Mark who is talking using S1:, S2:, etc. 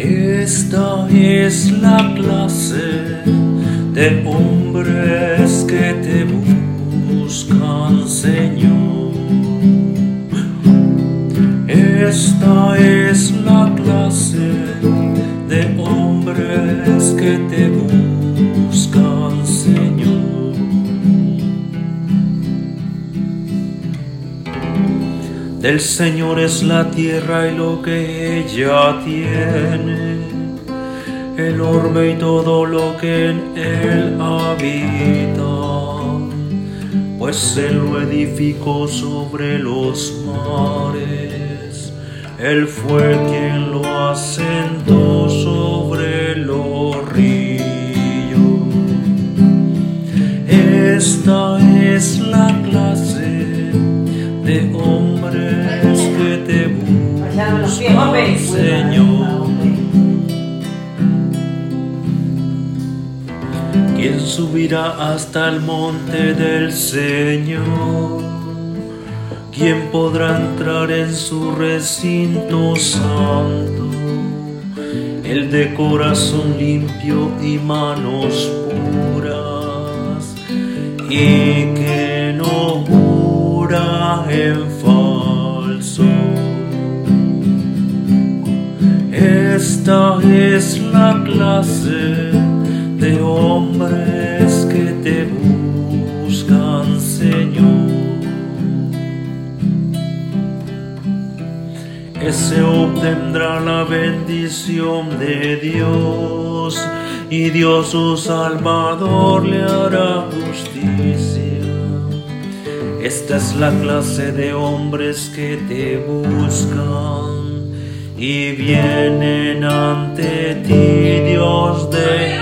S1: Esta es la clase de hombres que te buscan, Señor. Esta es la clase de hombres que te buscan, Señor. Del Señor es la tierra y lo que ella tiene, el orbe y todo lo que en él habita, pues él lo edificó sobre los mares, él fue quien lo asentó sobre los ríos. Esta es la clase de hombres que te buscan, Señor. ¿Quién subirá hasta el monte del Señor? ¿Quién podrá entrar en su recinto santo? El de corazón limpio y manos puras, y que no jura en falso. Esta es la clase de hombres que te buscan, Señor. Ese obtendrá la bendición de Dios, y Dios su Salvador le hará justicia. Esta es la clase de hombres que te buscan y vienen ante ti, Dios de